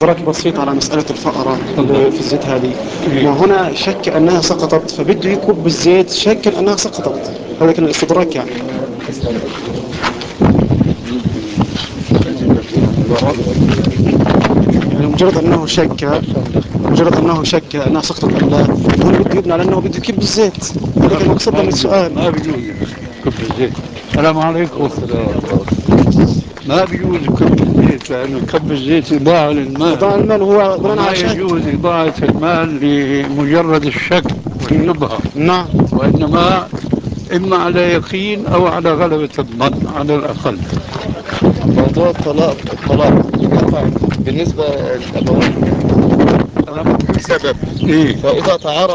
درك بسيط على مسألة الفأرة اللي في الزيت هذه. وهنا شك أنها سقطت فبده يكب الزيت شك أنها سقطت. هذا كان الاستدراك يعني. يعني مجرد أنه شك أنها سقطت أم لا، هون بده يبني على أنه بده يكب الزيت. هذا كان مقصد من السؤال. ما بيجوز كب الزيت. السلام عليكم. ما بيجوز كب الزيت لأنه كب الزيت إضاعة للمال، إضاعة المال هو بناء وما على شك. يجوز إضاعة المال لمجرد الشك والشبهة، نعم. وإنما إما على يقين أو على غلبة الظن على الأقل. موضوع الطلاق يقع بالنسبة للأبوين بسبب، إيه؟ فإذا تعارض